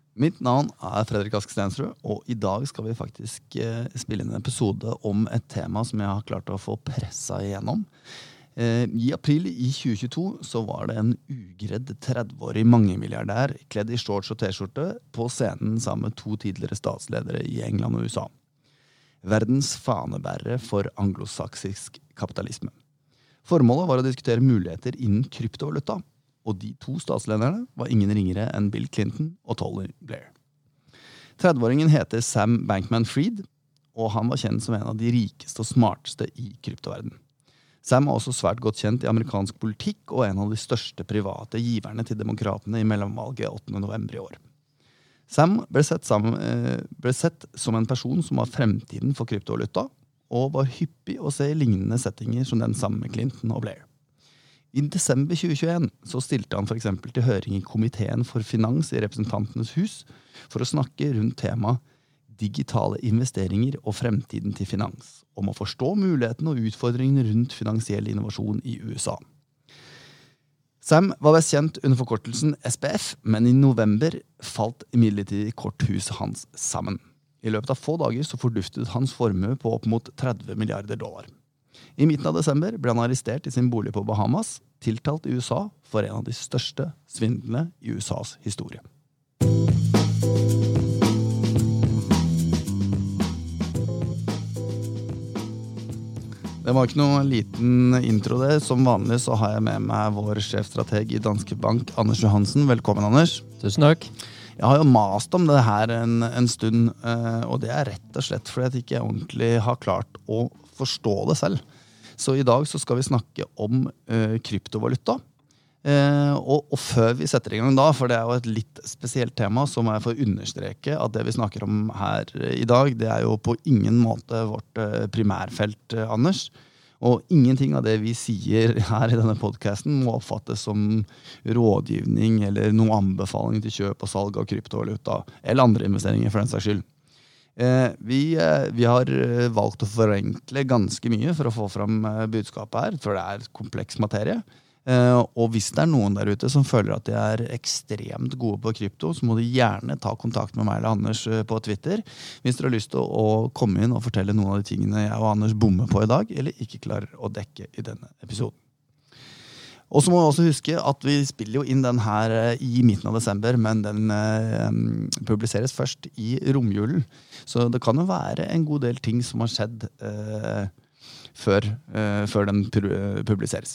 Mitt navn Fredrik Ask Stensrud, og I dag skal vi faktisk spille inn en episode om et tema som jeg har klart å få presset igjennom. I april I 2022 så var det en ugredd 30-årig mangemilliardær kledd I shorts og t-skjorte på scenen sammen med 2 tidligere statsledere I England og USA. Verdens fanebærere for anglosaksisk kapitalisme. Formålet var å diskutere muligheter innen kryptovaluta, og de 2 statslederne var ingen ringere enn Bill Clinton og Tony Blair. 30-åringen heter Sam Bankman-Fried, og han var kjent som en av de rikeste og smarteste I kryptoverden. Sam var også svært godt kjent I amerikansk politikk og en av de største private giverne til demokratene I mellomvalget 8. november I år. Sam ble sett som en person som var fremtiden for kryptovaluta, og var hyppig å se I lignende settinger som den sammen med Clinton og Blair. I desember 2021 så stilte han for eksempel til høring I komiteen for finans I representantenes hus for å snakke rundt tema digitale investeringer og fremtiden til finans, om å forstå mulighetene og utfordringene rundt finansiell innovasjon I USA. Sam var best kjent under forkortelsen SPF, men I november falt imidlertid korthuset hans sammen. I løpet av få dager så forduftet hans formue på opp mot $30 milliarder. I midten av desember ble han arrestert I sin bolig på Bahamas, tiltalt I USA for en av de største svindlene I USAs historie. Det var ikke noen liten intro det. Som vanlig så har jeg med meg vår sjefstrateg I Danske Bank, Anders Johansen. Velkommen, Anders. Tusen takk. Jeg har jo mast om det her en stund, og det rett og slett fordi jeg ikke ordentlig har klart å forstå det selv. Så I dag så skal vi snakke om kryptovaluta. Og før vi setter I gang da, for det jo et litt spesielt tema, så må jeg få understreke at det vi snakker om her I dag, det jo på ingen måte vårt primærfelt, Anders. Og ingenting av det vi sier her I denne podcasten må oppfattes som rådgivning eller noen anbefaling til kjøp og salg av kryptovaluta, eller andre investeringer for den saks skyld. Vi har valgt å forenkle ganske mye for å få fram budskapet her, for det kompleks materie. Og hvis det noen der ute som føler at de ekstremt gode på krypto, så må de gjerne ta kontakt med meg eller Anders på Twitter, hvis dere har lyst til å komme inn og fortelle noen av de tingene jeg og Anders bommer på I dag, eller ikke klarer å dekke I denne episoden. Og så må vi også huske at vi spiller jo inn den her I midten av desember, men den publiseres først I romjulen. Så det kan jo være en god del ting som har skjedd før den publiseres.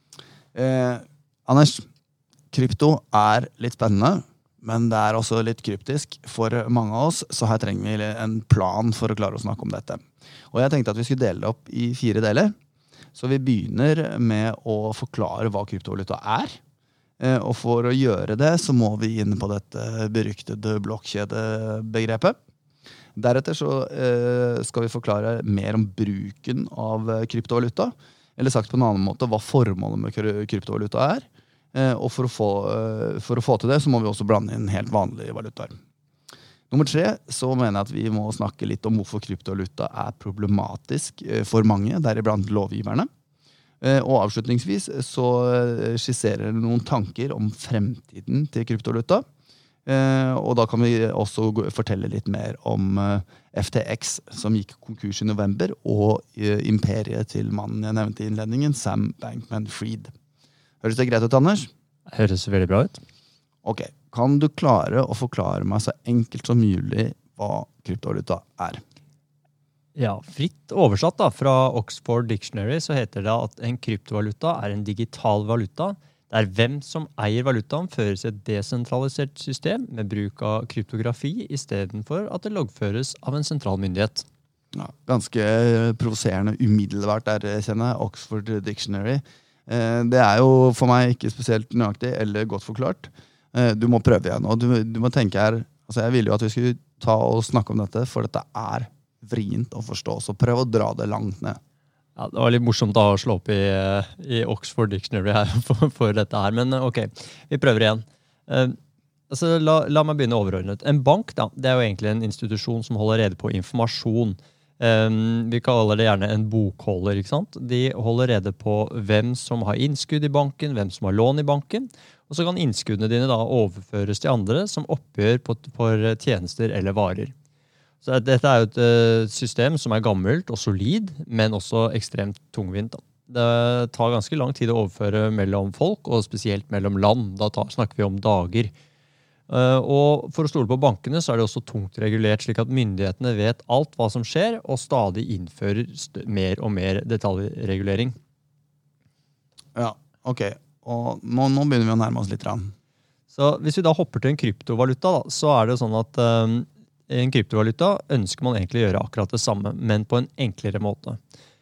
Anders, krypto litt spennende, men det også litt kryptisk for mange av oss, så her trenger vi en plan for å klare å snakke om dette. Og jeg tenkte at vi skulle dele det opp I 4 deler. Så vi begynner med å forklare hva kryptovaluta og for å gjøre det så må vi inn på dette beryktede blokkjedebegrepet. Deretter så skal vi forklare mer om bruken av kryptovaluta, eller sagt på en annen måte hva formålet med kryptovaluta og for å få til det så må vi også blande inn helt vanlige valutaer. Nummer 3 så mener jeg at vi må snakke litt om hvorfor kryptovaluta problematisk for mange, deriblant lovgiverne. Og avslutningsvis så skisserer jeg noen tanker om fremtiden til kryptovaluta, og da kan vi også fortelle litt mer om FTX som gikk konkurs I november og imperiet til mannen jeg nevnte I innledningen, Sam Bankman-Fried. Høres det greit ut, Anders? Høres veldig bra ut. Ok, kan du klare å forklare meg så enkelt som mulig hva kryptovaluta Ja, fritt oversatt da, fra Oxford Dictionary så heter det at en kryptovaluta en digital valuta, der hvem som eier valutaen føres et desentralisert system med bruk av kryptografi I stedet for at det loggføres av en sentral myndighet. Ja, ganske provoserende umiddelbart der, kjenner jeg, Oxford Dictionary. Det jo for meg ikke spesielt nøyaktig eller godt forklart. Du må prøve igjen, og du må tenke her, altså jeg ville jo at vi skulle ta og snakke om dette, for dette vrient å forstå, så prøv å dra det langt ned. Ja, det var litt morsomt da å slå opp I Oxford Dictionary her for dette her, men ok, vi prøver igjen. Altså, la meg begynne overordnet. En bank da, det jo egentlig en institusjon som holder rede på informasjon. Vi kaller det gjerne en bokholder, ikke sant? De holder rede på hvem som har innskudd I banken, hvem som har lån I banken, og så kan innskuddene dine da overføres til andre som oppgjør for tjenester eller varer. Så dette jo et system som gammelt og solid, men også ekstremt tungvint. Det tar ganske lang tid å overføre mellom folk, og spesielt mellom land. Da snakker vi om dager. Og for å stole på bankene så det også tungt regulert, slik at myndighetene vet alt hva som skjer, og stadig innfører mer og mer detaljregulering. Ja, ok. Og nå begynner vi å nærme oss litt. Så hvis vi da hopper til en kryptovaluta, da, så det sånn at en kryptovaluta ønsker man egentlig å gjøre akkurat det samme, men på en enklere måte.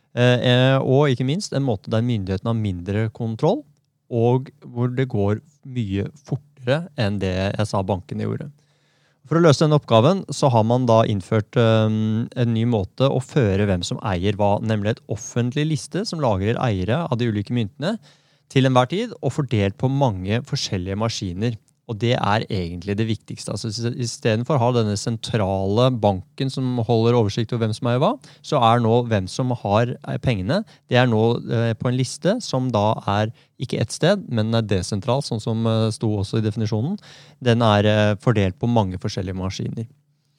Og ikke minst en måte der myndighetene har mindre kontroll, og hvor det går mye fortere enn det jeg sa bankene gjorde. For å løse den oppgaven så har man da innført en ny måte å føre hvem som eier hva, nemlig et offentlig liste som lagrer eiere av de ulike myntene, til enhver tid, og fordelt på mange forskjellige maskiner. Og det egentlig det viktigste. Altså, i stedet for å ha denne sentrale banken som holder oversikt over hvem som eier hva, så nå hvem som har pengene. Det nå på en liste som da ikke ett sted, men desentral, sånn som sto også i definisjonen. Den fordelt på mange forskjellige maskiner.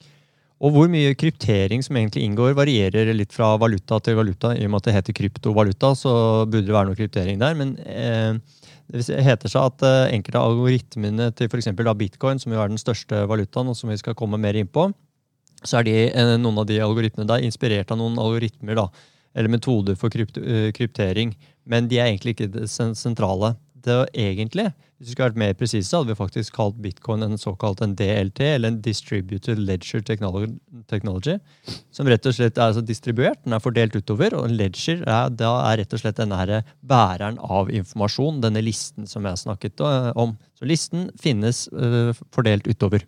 Og hvor mye kryptering som egentlig inngår varierer litt fra valuta til valuta. I og med at det heter kryptovaluta, så burde det være noe kryptering der. Men det heter seg at enkelte av algoritmene til for eksempel Bitcoin, som jo den største valutaen, og som vi skal komme mer inn på, så noen av de algoritmene der inspirert av noen algoritmer, da, eller metoder for kryptering. Men de egentlig ikke det sentrale. Det egentlig, hvis vi skulle vært mer presise, hadde vi faktisk kalt Bitcoin en såkalt en DLT, eller en Distributed Ledger Technology, som rett og slett så distribuert, den fordelt utover, og en ledger da rett og slett denne bæreren av informasjon, denne listen som jeg snakket om. Så listen finnes fordelt utover.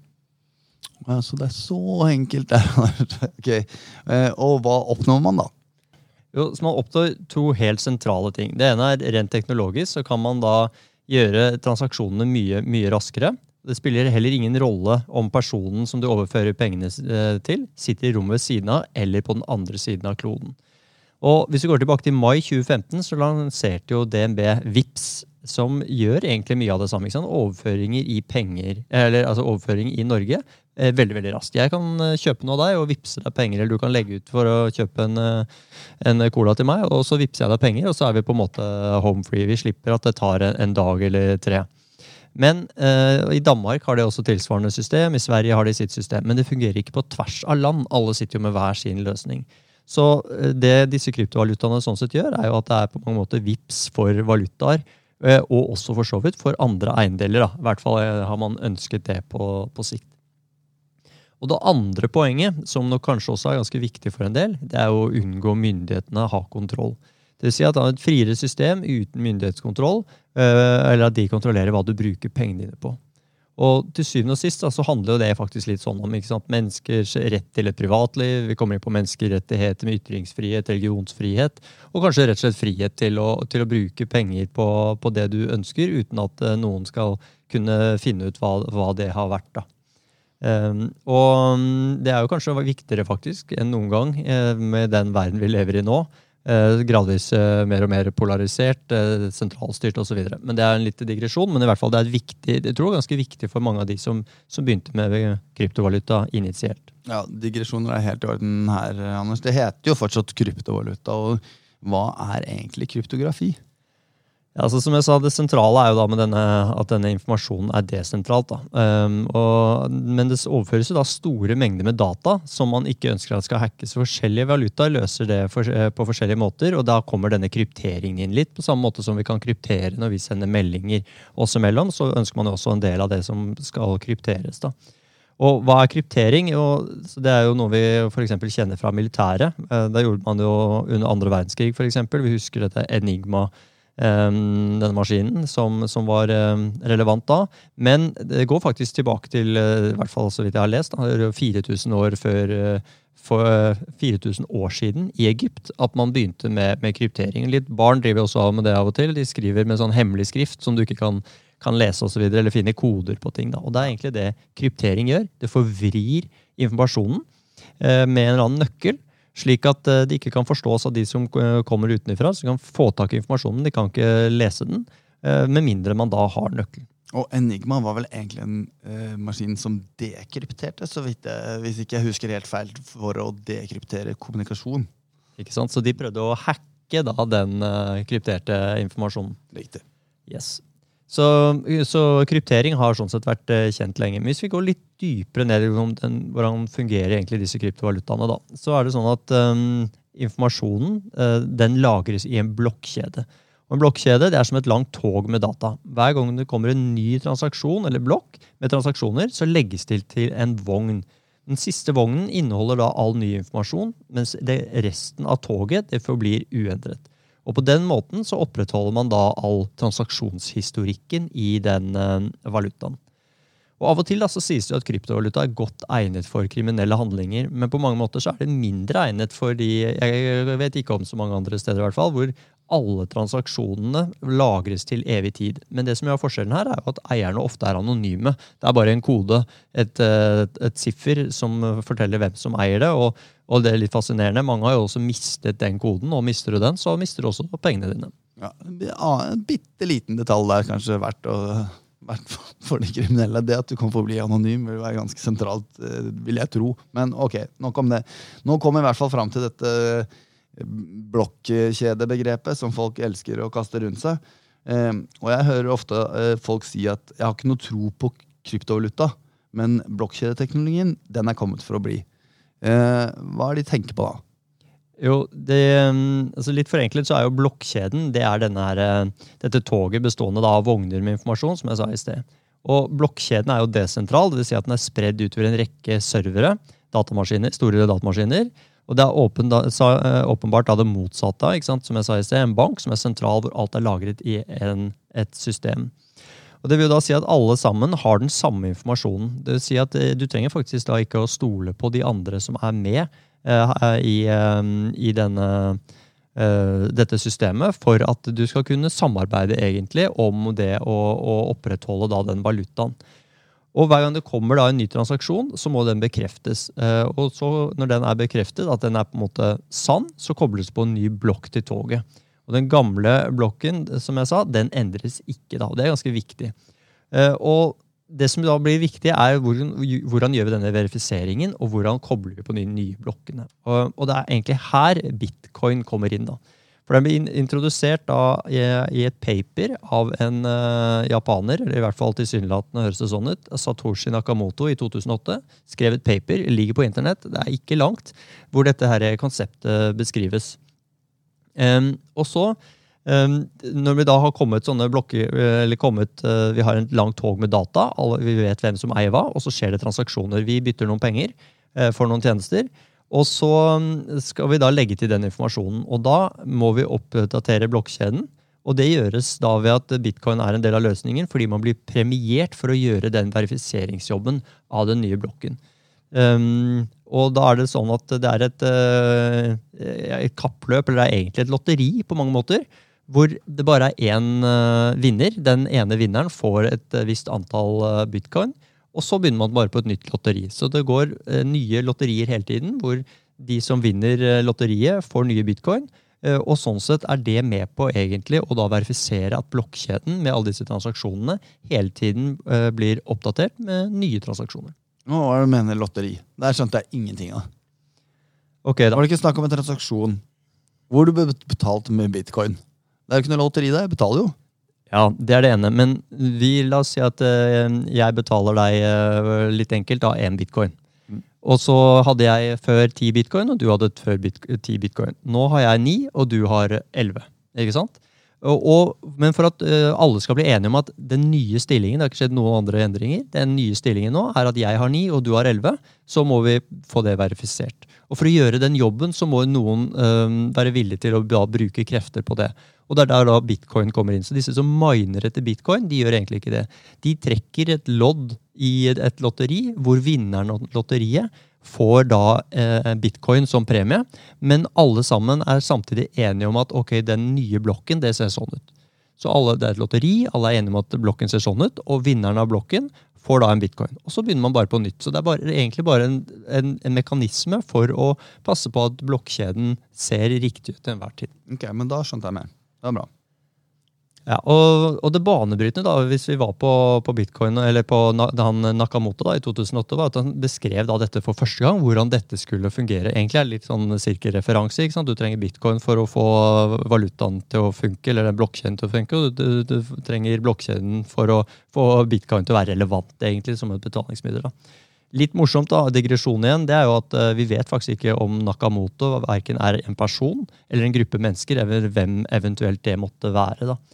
Ja, så det så enkelt der. Okay. Og hva oppnår man da? Jo, så man oppnår to helt sentrale ting. Det ene rent teknologisk, så kan man da gjøre transaksjonene mye, mye raskere. Det spiller heller ingen rolle om personen som du overfører pengene til, sitter i rommet ved siden av, eller på den andre siden av kloden. Og hvis vi går tilbake til mai 2015, så lanserte jo DNB VIPS, som gjør egentlig mye av det samme. Ikke sant? Overføringer i penger, altså overføring i Norge, veldig, veldig raskt. Jeg kan kjøpe noe av deg og vipse deg penger, eller du kan legge ut for å kjøpe en cola til meg, og så vipser jeg deg penger, og så vi på en måte home free. Vi slipper at det tar en dag eller 3. Men i Danmark har det også tilsvarende system, i Sverige har de sitt system, men det fungerer ikke på tvers av land. Alle sitter jo med hver sin løsning. Så det disse kryptovalutaene sånn sett gjør, jo at det på mange måter vips for valutaer, og også for så vidt for andre eiendeler. Da. I hvert fall har man ønsket det på sikt. Og det andre poenget, som nok kanskje også ganske viktig for en del, det å unngå myndighetene å ha kontroll. Det vil si at det et friere system uten myndighetskontroll, eller at de kontrollerer hva du bruker pengene dine på. Og til syvende og sist så handler jo det faktisk litt sånn om ikke sant? Menneskers rett til et privatliv, vi kommer inn på menneskerettigheter med ytringsfrihet, religionsfrihet, og kanskje rett og slett frihet til å bruke penger på det du ønsker, uten at noen skal kunne finne ut hva det har vært da. Og det jo kanskje viktigere faktisk enn noen gang med den verden vi lever i nå, gradvis mer og mer polarisert, sentralstyrt og så videre. Men det en litt digresjon, men i hvert fall det viktig, jeg tror det ganske viktig for mange av de som begynte med kryptovaluta initielt. Ja, digresjoner helt i orden her, Anders. Det heter jo fortsatt kryptovaluta, og hva egentlig kryptografi? Ja, altså som jeg sa, det sentrale jo da med at denne informasjonen desentralt. Da. Men det overføres jo da store mengder med data som man ikke ønsker at skal hackes. Forskjellige valutaer løser det på forskjellige måter, og da kommer denne krypteringen inn litt, på samme måte som vi kan kryptere når vi sender meldinger oss imellom, så ønsker man jo også en del av det som skal krypteres. Da. Og hva kryptering? Det jo noe vi for eksempel kjenner fra militæret. Da gjorde man jo under andre verdenskrig, for eksempel. Vi husker dette Enigma, denne maskinen som var relevant da, men det går faktisk tilbake til, i hvert fall så vidt jeg har lest, 4000 år for 4000 år siden i Egypt, at man begynte med kryptering. Litt barn driver også av med det av og til, de skriver med sånn hemmelig skrift som du ikke kan lese og så videre, eller finne koder på ting da, og det egentlig det kryptering gjør, det forvrir informasjonen med en eller annen nøkkel, slik at de ikke kan forstås av de som kommer utenifra, så de kan få tak i informasjonen, de kan ikke lese den, med mindre man da har nøkkelen. Og Enigma var vel egentlig en maskin som dekrypterte, så vidt hvis ikke jeg husker helt feil, for å dekryptere kommunikasjon. Ikke sant? Så de prøvde å hacke da den krypterte informasjonen. Riktig. Yes. Så kryptering har sånn sett vært kjent lenge. Men hvis vi går litt dypere ned i hvordan fungerer egentlig disse kryptovalutaene da, så det sånn at informasjonen den lagres i en blokkjede. Og en blokkjede det som et langt tog med data. Hver gang det kommer en ny transaksjon eller blokk med transaksjoner, så legges det til en vogn. Den siste vognen inneholder da all ny informasjon, mens resten av toget det forblir uendret. Og på den måten så opprettholder man da all transaksjonshistorikken i den valutaen. Og av og til da, så sies det jo at kryptovaluta godt egnet for kriminelle handlinger, men på mange måter så det mindre egnet for jeg vet ikke om så mange andre steder i hvert fall, hvor alle transaksjonene lagres til evig tid. Men det som gjør forskjellen her jo at eierne ofte anonyme. Det bare en kode, et siffer som forteller hvem som eier det, og det litt fascinerende. Mange har jo også mistet den koden, og mister du den, så mister du også pengene dine. Ja, en bitteliten detalj der kanskje verdt for de kriminelle. Det at du kan få bli anonym vil være ganske sentralt, vil jeg tro. Men ok, nok om det. Nå kommer vi i hvert fall fram til dette blokkjedebegrepet som folk elsker å kaste rundt seg. Og jeg hører ofte folk si at jeg har ikke noe tro på kryptovaluta, men blokkjedeteknologien, den kommet for å bli. Hva de tenker på da? Jo, altså litt forenklet så jo blokkjeden, det dette toget bestående da av vogner med informasjon, som jeg sa i sted. Og blokkjeden jo desentral, det vil si at den spredd utover en rekke servere, datamaskiner, store datamaskiner, og det åpenbart da det motsatte, ikke sant? Som jeg sa i sted, en bank som sentral hvor alt lagret i et system. Og det vil da si at alle sammen har den samme informasjonen. Det vil si at du trenger faktisk da ikke å stole på de andre som med i dette systemet for at du skal kunne samarbeide egentlig om det å opprettholde da den valutaen. Og hver gang det kommer da en ny transaksjon, så må den bekreftes. Og så når den bekreftet, at den på en måte sann, så kobles på en ny blokk til toget. Og den gamle blokken, som jeg sa, den endres ikke da. Og det ganske viktig. Og det som da blir viktig hvordan gjør vi denne verifiseringen, og hvordan kobler vi på de nye blokkene. Og det egentlig her Bitcoin kommer inn da. For den ble introdusert da i et paper av en japaner, eller i hvert fall tilsynelatende høres det sånn ut, Satoshi Nakamoto i 2008, skrev et paper, ligger på internett, det ikke langt, hvor dette her konseptet beskrives. Og så, når vi da har kommet sånne blokker, eller vi har en langt tog med data, vi vet hvem som eier hva, og så skjer det transaksjoner, vi bytter noen penger for noen tjenester, og så skal vi da legge til den informasjonen, og da må vi oppdatere blokkjeden, og det gjøres da ved at Bitcoin en del av løsningen, fordi man blir premiert for å gjøre den verifiseringsjobben av den nye blokken. Og da det sånn at det et kappløp, eller det egentlig et lotteri på mange måter, hvor det bare en vinner. Den ene vinneren får et visst antall bitcoin, og så begynner man bare på et nytt lotteri. Så det går nye lotterier hele tiden, hvor de som vinner lotteriet får nye bitcoin, og sånn sett det med på egentlig å da verifisere at blokkjeden med alle disse transaksjonene hele tiden blir oppdatert med nye transaksjoner. Hva du mener lotteri? Der skjønte jeg ingenting av. Ok, da. Var det ikke snakk om en transaksjon hvor du betalt med bitcoin? Det jo ikke noe lotteri der, jeg betaler jo. Ja, det det ene, men la oss si at jeg betaler deg litt enkelt da, 1 bitcoin. Og så hadde jeg før 10 bitcoin, og du hadde før 10 bitcoin. Nå har jeg 9, og du har 11, ikke sant? Men for at alle skal bli enige om at den nye stillingen, det har ikke skjedd noen andre endringer, den nye stillingen nå at jeg har 9 og du har 11, så må vi få det verifisert. Og for å gjøre den jobben så må noen være villige til å bruke krefter på det. Og det der da bitcoin kommer inn. Så disse som miner etter bitcoin, de gjør egentlig ikke det. De trekker et lodd i et lotteri, hvor vinneren av lotteriet får da bitcoin som premie, men alle sammen samtidig enige om at ok, den nye blokken, det ser sånn ut. Så det et lotteri, alle enige om at blokken ser sånn ut, og vinneren av blokken får da en bitcoin. Og så begynner man bare på nytt. Så det egentlig bare en mekanisme for å passe på at blokkjeden ser riktig ut til enhver tid. Ok, men da skjønte jeg mer. Det bra. Ja, og det banebrytende da, hvis vi var på Bitcoin, eller på han Nakamoto da, i 2008, var at han beskrev da dette for første gang, hvordan dette skulle fungere. Egentlig er det litt sånn sirkelreferanse, ikke sant? Du trenger Bitcoin for å få valutaen til å funke, eller blokkjeden til å funke, og du trenger blokkjeden for å få Bitcoin til å være relevant, egentlig, som et betalingsmiddel da. Litt morsomt da, digresjon igjen, det er jo at vi vet faktisk ikke om Nakamoto hverken er en person eller en gruppe mennesker, eller hvem eventuelt det måtte være da.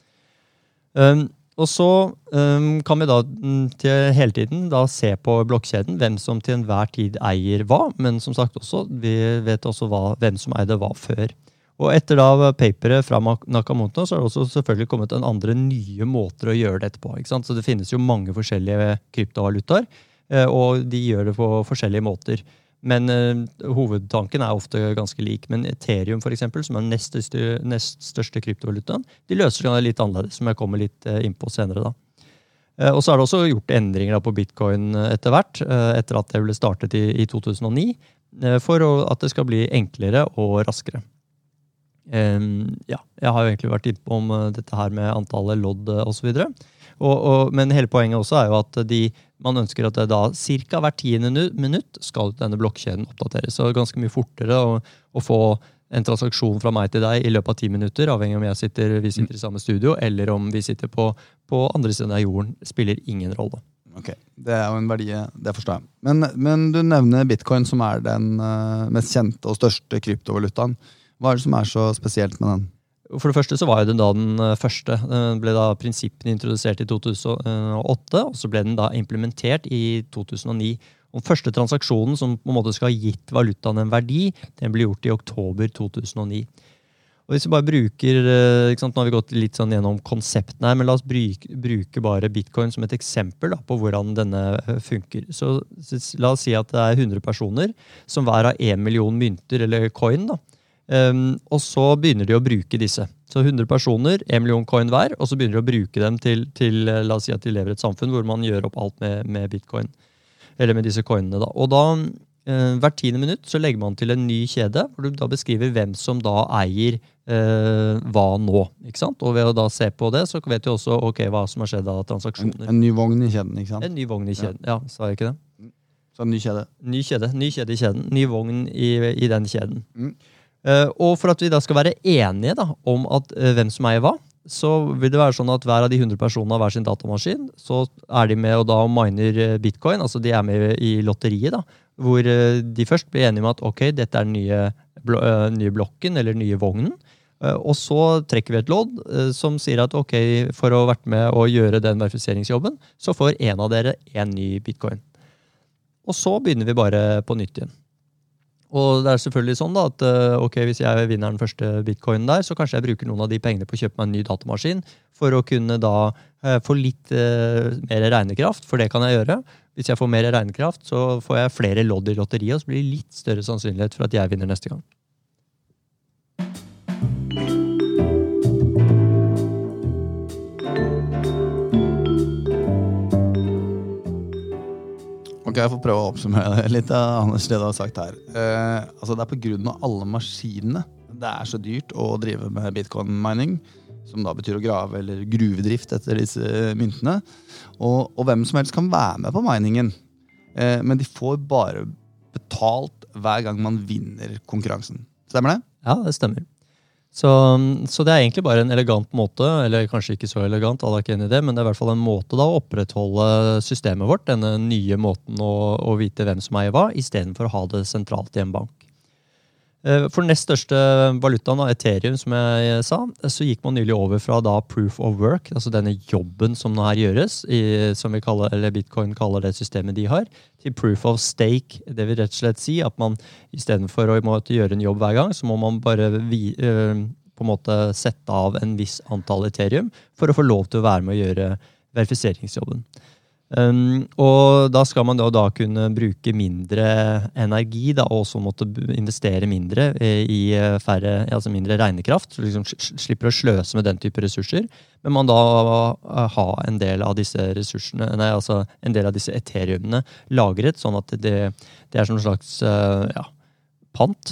Og så kan vi da hele tiden da se på blokkjeden hvem som til enhver tid eier hva, men som sagt også, vi vet også hvem som eide hva før. Og etter da paperet fra Nakamoto så har det også selvfølgelig kommet en andre nye måter å gjøre dette på, ikke sant? Så det finnes jo mange forskjellige kryptovalutaer, og de gjør det på forskjellige måter. Men hovedtanken er ofte ganske lik. Men Ethereum for eksempel, som er nest største kryptovalutaen, de løser det litt annerledes, som jeg kommer litt inn på senere da. Og så er det også gjort endringer da på Bitcoin etter hvert, etter at det ble startet i 2009, for at det skal bli enklere og raskere. Ja, jeg har jo egentlig vært inne på om dette her med antallet lodd og så videre. Men hele poenget også er jo at man ønsker at det da cirka hvert 10. minutt skal denne blokkjeden oppdateres. Så ganske mye fortere å få en transaksjon fra meg til deg i løpet av 10 minutter, avhengig om vi sitter i samme studio, eller om vi sitter på andre siden av jorden, spiller ingen rolle. Ok, det er jo en verdi, det forstår jeg. Men du nevner Bitcoin som er den mest kjente og største kryptovalutaen. Hva er det som er så spesielt med den? For det første så var jo den da den første. Den ble da prinsippene introdusert i 2008, og så ble den da implementert i 2009. Og den første transaksjonen som på en måte skal ha gitt valutaen en verdi, den ble gjort i oktober 2009. Og hvis vi bare bruker, ikke sant, nå har vi gått litt sånn gjennom konseptene her, men la oss bruke bare Bitcoin som et eksempel da, på hvordan denne funker. Så la oss si at det er 100 personer som hver har 1 million mynter eller coin da. Og så begynner de å bruke disse. Så 100 personer, 1 million coin hver, og så begynner de å bruke dem til la oss si at de lever i et samfunn hvor man gjør opp alt med Bitcoin, eller med disse coinene da. Og da, hvert 10. minutt, så legger man til en ny kjede, hvor du da beskriver hvem som da eier hva nå, ikke sant? Og ved å da se på det, så vet du også hva som har skjedd av transaksjoner. En ny vogn i kjeden, ikke sant? En ny vogn i kjeden, ja, sa jeg ikke det? Så en ny kjede. Ny kjede i kjeden, ny vogn i den kjeden. Og for at vi da skal være enige da, om at hvem som eier hva, så vil det være sånn at hver av de 100 personene har hver sin datamaskin, så er de med og da miner Bitcoin, altså de er med i lotteriet da, hvor de først blir enige om at dette er den nye blokken eller nye vognen, og så trekker vi et lodd som sier at for å ha vært med og gjøre den verifiseringsjobben, så får en av dere en ny Bitcoin. Og så begynner vi bare på nytt igjen. Og det er selvfølgelig sånn da, at hvis jeg vinner den første bitcoinen der, så kanskje jeg bruker noen av de pengene på å kjøpe meg en ny datamaskin for å kunne da få litt mer regnekraft, for det kan jeg gjøre. Hvis jeg får mer regnekraft, så får jeg flere lodd i lotteriet, og så blir det litt større sannsynlighet for at jeg vinner neste gang. Jeg får prøve å oppsummere litt av Anders det du har sagt her. Altså det er på grunn av alle maskinene. Det er så dyrt å drive med bitcoin-mining, som da betyr å grave eller gruvedrift etter disse myntene. Og hvem som helst kan være med på miningen. Men de får bare betalt hver gang man vinner konkurransen. Stemmer det? Ja, det stemmer. Så det er egentlig bare en elegant måte, eller kanskje ikke så elegant, alle er ikke enig i det, men det er i hvert fall en måte da å opprettholde systemet vårt, denne nye måten å vite hvem som eier hva, i stedet for å ha det sentralt i en bank. For nest største valutaen av Ethereum, som jeg sa, så gikk man nylig over fra da proof of work, altså denne jobben som nå her gjøres, som vi kaller, eller Bitcoin kaller det systemet de har, til proof of stake. Det vil rett og slett si at man, i stedet for å måtte gjøre en jobb hver gang, så må man bare på en måte sette av en viss antall Ethereum for å få lov til å være med å gjøre verifiseringsjobben. Og da skal man da kunne bruke mindre energi da, og så måtte investere mindre i altså mindre regnekraft, så liksom slipper å sløse med den type ressurser, men man da ha en del av disse ressursene, altså en del av disse Ethereumene lagret, sånn at det er som en slags pant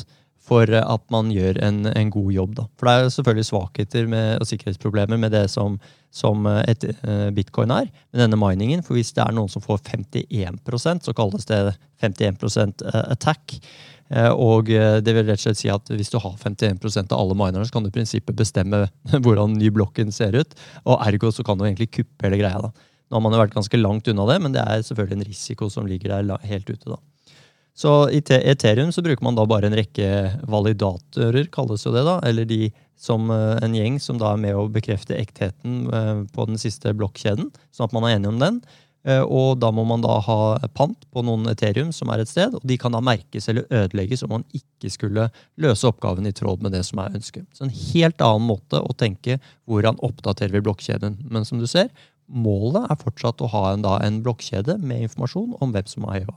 for at man gjør en god jobb. Da. For det er selvfølgelig svakheter og sikkerhetsproblemer med det som Bitcoin med denne miningen. For hvis det er noen som får 51%, så kalles det 51% attack. Og det vil rett og slett si at hvis du har 51% av alle minerne, så kan du i prinsippet bestemme hvordan ny blokken ser ut, og ergo så kan du egentlig kuppe hele greia. Da. Nå har man jo vært ganske langt unna det, men det er selvfølgelig en risiko som ligger der helt ute. Da. Så i Ethereum så bruker man da bare en rekke validatorer, kalles jo det da, eller de som en gjeng som da med å bekrefte ektheten på den siste blokkjeden, sånn at man enig om den. Og da må man da ha pant på noen Ethereum som et sted, og de kan da merkes eller ødelegges om man ikke skulle løse oppgaven i tråd med det som ønsket. Så en helt annen måte å tenke hvordan oppdaterer vi blokkjeden. Men som du ser, målet fortsatt å ha en blokkjede med informasjon om hvem som eier hva.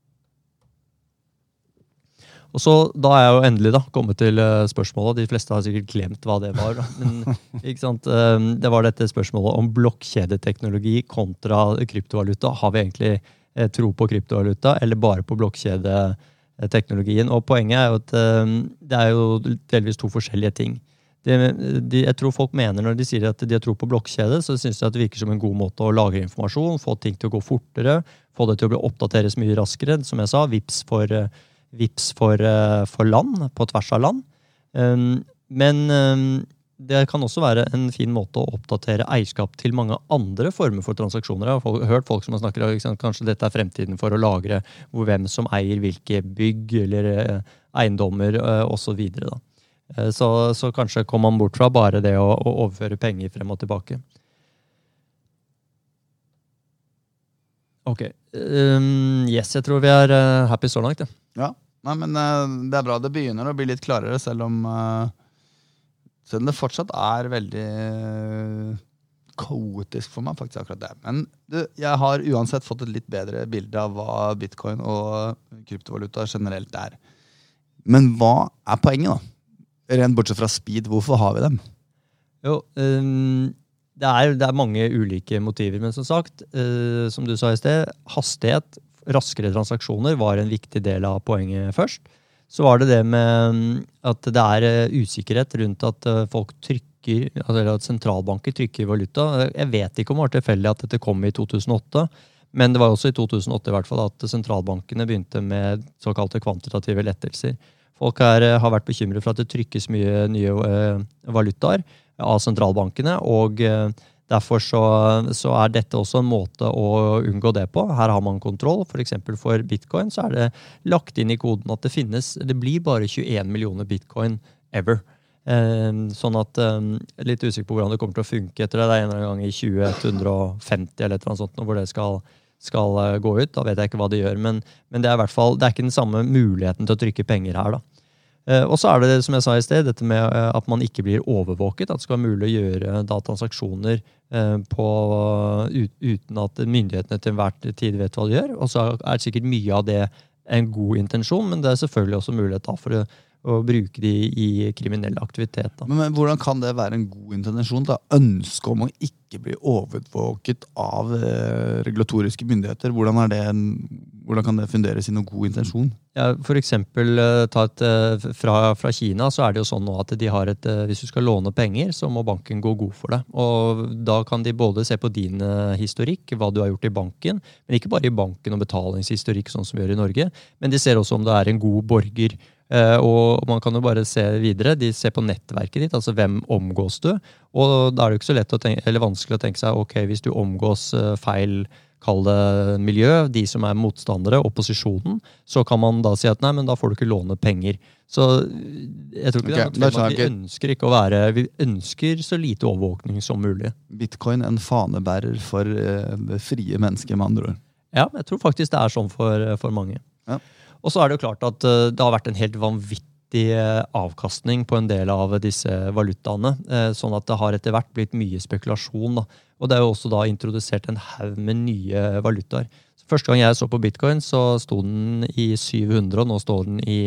Og så da jeg jo endelig kommet til spørsmålet, de fleste har sikkert glemt hva det var, da. Men ikke sant? Det var dette spørsmålet om blokkjedeteknologi kontra kryptovaluta. Har vi egentlig tro på kryptovaluta, eller bare på blokkjedeteknologien? Og poenget jo at det jo delvis to forskjellige ting. Jeg tror folk mener når de sier at de har tro på blokkjede, så synes jeg at det virker som en god måte å lagre informasjon, få ting til å gå fortere, få det til å bli oppdateres mye raskere, som jeg sa, VIPs for land, på tvers av land. Men det kan også være en fin måte å oppdatere eierskap til mange andre former for transaksjoner. Jeg har hørt folk som har snakket om kanskje dette fremtiden for å lagre hvem som eier hvilke bygg eller eiendommer og så videre. Da. Så kanskje kommer man bort fra bare det å overføre penger frem og tilbake. Ok. Yes, jeg tror vi happy så langt, ja. Ja, nei, men det bra. Det begynner å bli litt klarere, selv om det fortsatt veldig kaotisk for meg, faktisk akkurat det. Men jeg har uansett fått et litt bedre bilde av hva Bitcoin og kryptovaluta generelt Men hva poenget da? Rent bortsett fra speed, hvorfor har vi dem? Jo, det mange ulike motiver, men som sagt, som du sa i sted, hastighet, raskere transaksjoner var en viktig del av poenget først. Så var det med at det usikkerhet rundt at folk trykker, eller at sentralbanker trykker valuta. Jeg vet ikke om det var tilfeldig at dette kom i 2008, men det var også i 2008 i hvert fall at sentralbankene begynte med såkalte kvantitative lettelser. Folk har vært bekymret for at det trykkes mye nye valutaer av sentralbankene, og derfor så dette også en måte å unngå det på. Her har man kontroll. For eksempel for Bitcoin så det lagt inn i koden at det blir bare 21 millioner Bitcoin ever. Sånn at litt usikker på hvordan det kommer til å funke etter det. Det en eller annen gang i 2150 eller et eller annet sånt, hvor det skal gå ut. Da vet jeg ikke hva det gjør, men det i hvert fall, det ikke den samme muligheten til å trykke penger her da. Og så det som jeg sa i sted, dette med at man ikke blir overvåket, at det skal være mulig å gjøre transaksjoner uten at myndighetene til hver tid vet hva de gjør. Og så det sikkert mye av det en god intensjon, men det selvfølgelig også mulighet da for å bruke de i kriminell aktivitet. Da. Men hvordan kan det være en god intensjon? Da? Ønske om å ikke bli overvåket av regulatoriske myndigheter. Hvordan kan det funderes i noen god intensjon? Ja, for eksempel fra Kina så det jo sånn nå at de har hvis du skal låne penger, så må banken gå god for det. Og da kan de både se på din historikk, hva du har gjort i banken, men ikke bare i banken og betalingshistorikk sånn som vi gjør i Norge, men de ser også om du en god borger. Og man kan jo bare se videre, de ser på nettverket ditt, altså hvem omgås du, og da det jo ikke så lett eller vanskelig å tenke seg, ok, hvis du omgås feil, kall det miljø, de som motstandere, opposisjonen, så kan man da si at nei, men da får du ikke låne penger. Så jeg tror ikke vi ønsker ikke vi ønsker så lite overvåkning som mulig. Bitcoin en fanebærer for det frie mennesket med andre ord. Ja, jeg tror faktisk det sånn for mange. Ja. Og så det jo klart at det har vært en helt vanvittig avkastning på en del av disse valutaene, sånn at det har etter hvert blitt mye spekulasjon. Da. Og det jo også da introdusert en haug med nye valutaer. Første gang jeg så på Bitcoin, så sto den i 700, og nå står den i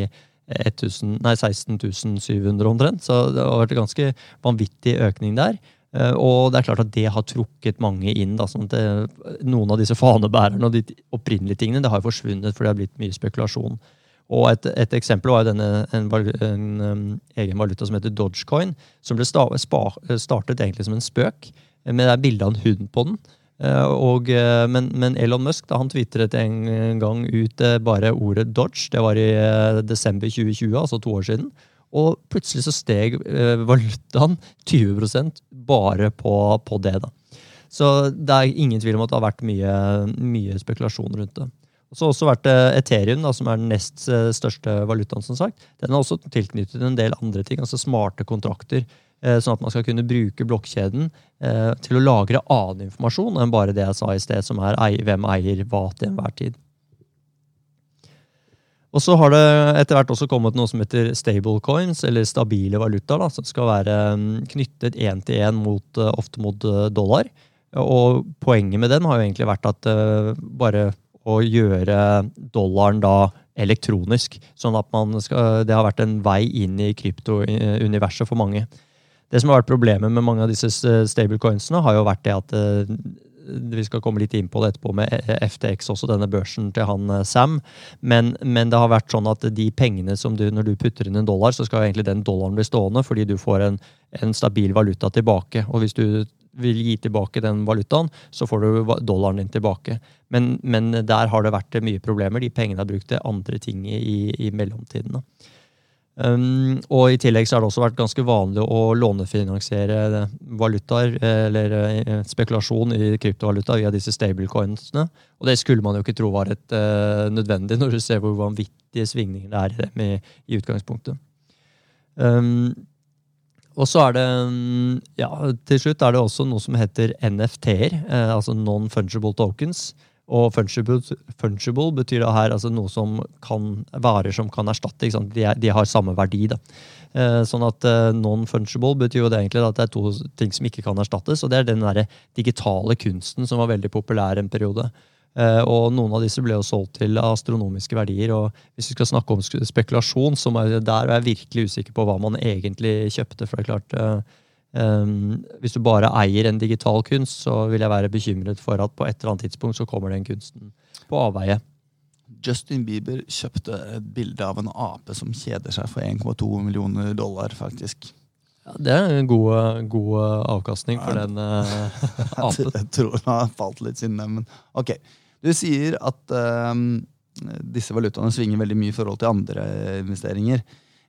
16 700 omtrent. Så det har vært en ganske vanvittig økning der. Og det klart at det har trukket mange inn, da, sånn at noen av disse fanebærerne og de opprinnelige tingene, det har forsvunnet fordi det har blitt mye spekulasjon. Og et eksempel var jo en egen valuta som heter Dogecoin, som ble startet egentlig som en spøk, med det bildet av en hund på den. Men Elon Musk, da han twitteret en gang ut bare ordet Dodge, det var i desember 2020, altså 2 år siden, og plutselig så steg valutaen 20% bare på det da. Så det ingen tvil om at det har vært mye spekulasjon rundt det. Og så har også vært Ethereum, da, som den nest største valutaen, som sagt. Den har også tilknyttet en del andre ting, altså smarte kontrakter, sånn at man skal kunne bruke blokkjeden til å lagre annen informasjon enn bare det jeg sa i sted, som hvem eier hva til enhver tid. Og så har det etter hvert også kommet noe som heter stablecoins, eller stabile valutaer, da, som skal være knyttet 1-til-1 ofte mot dollar. Og poenget med den har jo egentlig vært at bare å gjøre dollaren da elektronisk, sånn at det har vært en vei inn i krypto-universet for mange. Det som har vært problemet med mange av disse stablecoinsene har jo vært det at vi skal komme litt inn på det etterpå med FTX også, denne børsen til han Sam, men det har vært sånn at de pengene som når du putter inn en dollar, så skal egentlig den dollaren bli stående, fordi du får en stabil valuta tilbake, og hvis du vil gi tilbake den valutaen, så får du dollaren din tilbake. Men der har det vært mye problemer, de pengene har brukt til andre ting i mellomtiden. Og i tillegg så har det også vært ganske vanlig å lånefinansiere valutaer eller spekulasjon i kryptovaluta via disse stablecoinsene, og det skulle man jo ikke tro var nødvendig når du ser hvor vanvittige svingninger det er i dem i utgangspunktet. Og så det, til slutt det også noe som heter NFT-er, altså non-fungible tokens. Og fungible betyr det her altså noe som varer som kan erstatte, ikke sant? De har samme verdi da. Sånn at non-fungible betyr jo det egentlig at det 2 ting som ikke kan erstattes, og det den der digitale kunsten som var veldig populær en periode. Og noen av disse ble jo solgt til astronomiske verdier, og hvis vi skal snakke om spekulasjon, så der jeg virkelig usikker på hva man egentlig kjøpte, for det klart hvis du bare eier en digital kunst, så vil jeg være bekymret for at på et eller annet tidspunkt så kommer den kunsten på avveie. Justin Bieber kjøpte et bilde av en ape som kjeder seg for $1,2 millioner, faktisk. Ja, det en god avkastning for den apen. Jeg tror den har falt litt siden det, men ok. Du sier at disse valutaene svinger veldig mye i forhold til andre investeringer.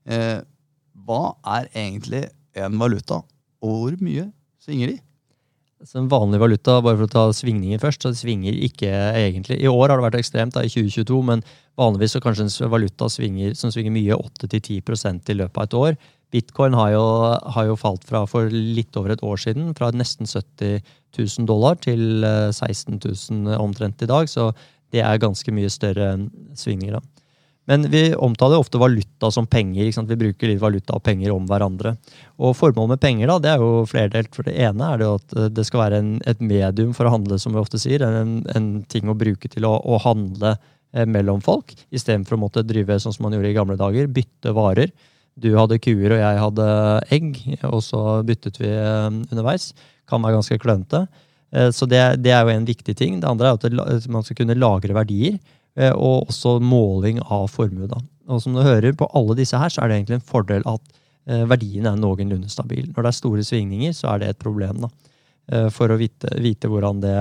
Hva egentlig en valuta? Og hvor mye svinger de? Så en vanlig valuta, bare for å ta svingninger først, så det svinger ikke egentlig. I år har det vært ekstremt da, i 2022, men vanligvis så kanskje en valuta som svinger mye 8-10% i løpet av et år. Bitcoin har jo falt for litt over et år siden, fra nesten $70,000 til 16,000 omtrent i dag, så det ganske mye større svingninger da. Men vi omtaler ofte valuta som penger, ikke sant? Vi bruker litt valuta og penger om hverandre. Og formålet med penger da, det jo flerdelt. For det ene det at det skal være et medium for å handle, som vi ofte sier, en ting å bruke til å handle mellom folk, i stedet for å måtte drive sånn som man gjorde i gamle dager, bytte varer. Du hadde kuer og jeg hadde egg, og så byttet vi underveis. Kan være ganske klønete. Så det jo en viktig ting. Det andre at man skal kunne lagre verdier, og også måling av formue da. Og som du hører på alle disse her, så det egentlig en fordel at verdien noenlunde stabil. Når det store svingninger, så det et problem da, for å vite hvordan det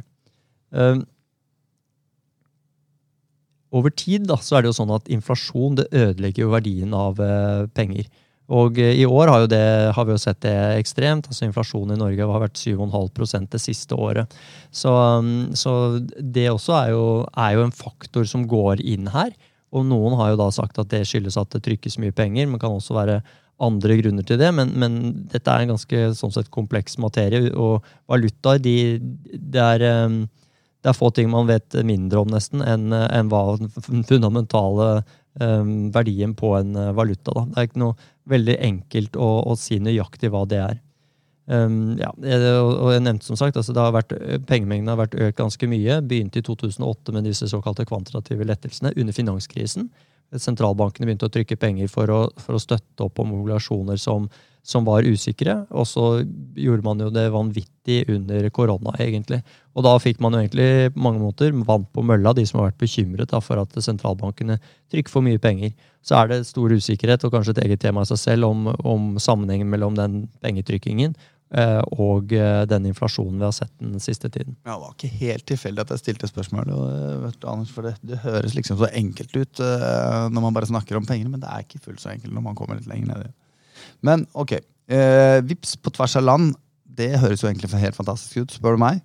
Over tid da, så det jo sånn at inflasjon det ødelegger jo verdien av penger. Og i år har vi jo sett det ekstremt, altså inflasjonen i Norge har vært 7,5% det siste året. Så det også jo en faktor som går inn her, og noen har jo da sagt at det skyldes at det trykkes mye penger, men kan også være andre grunner til det, men dette en ganske sånn sett kompleks materie, og valutaer, det få ting man vet mindre om nesten enn hva den fundamentale verdien på en valuta da. Det ikke noe veldig enkelt å si nøyaktig hva det og jeg nevnte som sagt, altså pengemengden har vært økt ganske mye, begynte i 2008 med disse såkalte kvantitative lettelsene under finanskrisen. Sentralbankene begynte å trykke penger for å støtte opp om obligasjoner som som var usikre, og så gjorde man jo det vanvittig under korona egentlig. Og da fikk man jo egentlig på mange måter vann på mølla, de som har vært bekymret da, for at sentralbankene trykker for mye penger. Så det stor usikkerhet, og kanskje et eget tema i seg selv, om sammenhengen mellom den pengetrykkingen og den inflasjonen vi har sett den siste tiden. Ja, det var ikke helt tilfeldig at jeg stilte spørsmål, Anders, for det høres liksom så enkelt ut når man bare snakker om penger, men det ikke fullt så enkelt når man kommer litt lenger ned. Men ok, vips på tvers av land, det høres jo egentlig helt fantastisk ut, spør du meg.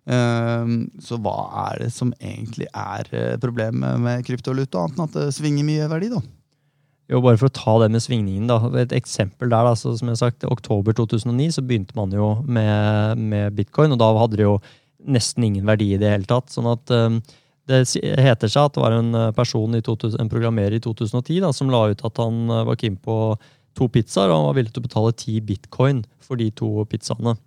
Så hva det som egentlig problemet med kryptovaluta, annet enn at det svinger mye verdi da? Jo, bare for å ta det med svingningen da, et eksempel der da, så som jeg har sagt, i oktober 2009 så begynte man jo med bitcoin, og da hadde det jo nesten ingen verdi i det hele tatt, sånn at det heter seg at det var en person, en programmerer i 2010 da, som la ut at han var keen på 2 pizzaer, og han var villig til å betale 10 bitcoin for de 2 pizzaene.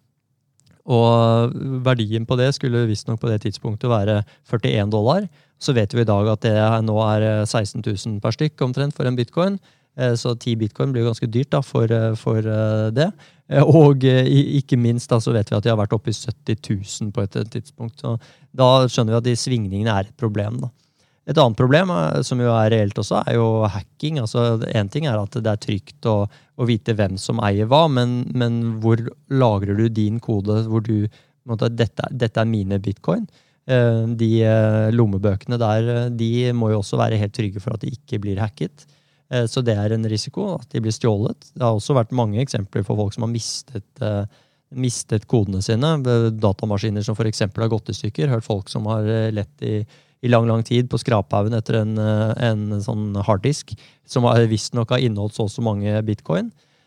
Og verdien på det skulle visstnok på det tidspunktet være $41. Så vet vi i dag at det nå 16 000 per stykk omtrent for en bitcoin. Så 10 bitcoin blir jo ganske dyrt da, for det. Og ikke minst da, så vet vi at de har vært oppe i 70 000 på et tidspunkt. Så da skjønner vi at de svingningene et problem da. Et annet problem, som jo reelt også, jo hacking. Altså, en ting at det trygt å vite hvem som eier hva, men hvor lagrer du din kode, hvor du, dette mine bitcoin. De lommebøkene der, de må jo også være helt trygge for at de ikke blir hacket. Så det en risiko, at de blir stjålet. Det har også vært mange eksempler for folk som har mistet kodene sine. Datamaskiner som for eksempel har gått i stykker. Hørt folk som har lett i lang tid på skraphaugen etter en sånn harddisk, som visst nok har inneholdt så mange bitcoin.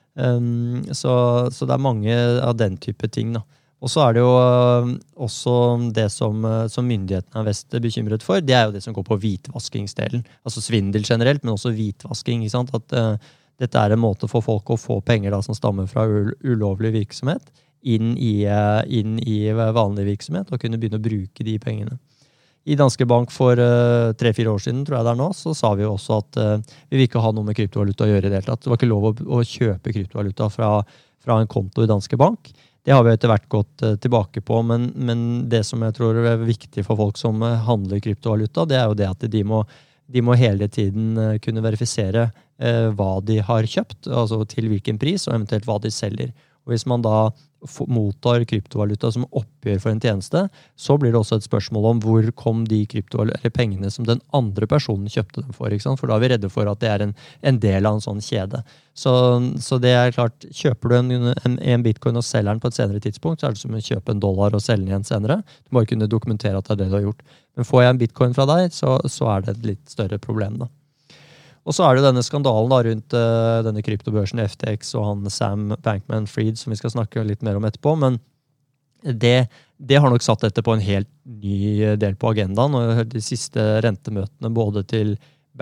Så det mange av den type ting da. Og så det jo også det som myndighetene mest bekymret for, det jo det som går på hvitvaskingsdelen. Altså svindel generelt, men også hvitvasking. Ikke sant? At dette en måte for folk å få penger da, som stammer fra ulovlig virksomhet inn i vanlig virksomhet, og kunne begynne å bruke de pengene. I Danske Bank for 3-4 år siden, tror jeg det nå, så sa vi jo også at vi vil ikke ha noe med kryptovaluta å gjøre i det hele tatt. Det var ikke lov å kjøpe kryptovaluta fra en konto i Danske Bank. Det har vi etter hvert gått tilbake på, men det som jeg tror viktig for folk som handler kryptovaluta, det jo det at de må hele tiden kunne verifisere hva de har kjøpt, altså til hvilken pris, og eventuelt hva de selger. Og hvis man da mottar kryptovaluta som oppgjør for en tjeneste, så blir det også et spørsmål om hvor kom de pengene som den andre personen kjøpte dem for, ikke sant? For da vi redde for at det en del av en sånn kjede. Så det klart, kjøper du en bitcoin og selger den på et senere tidspunkt, så det som å kjøpe $1 og selge den igjen senere. Du må kunne dokumentere at det du har gjort. Men får jeg en bitcoin fra deg, så det et litt større problem da. Og så det jo denne skandalen da, rundt denne kryptobørsen FTX og han Sam Bankman-Fried, som vi skal snakke litt mer om etterpå, men det har nok satt dette på en helt ny del på agendaen, og de siste rentemøtene både til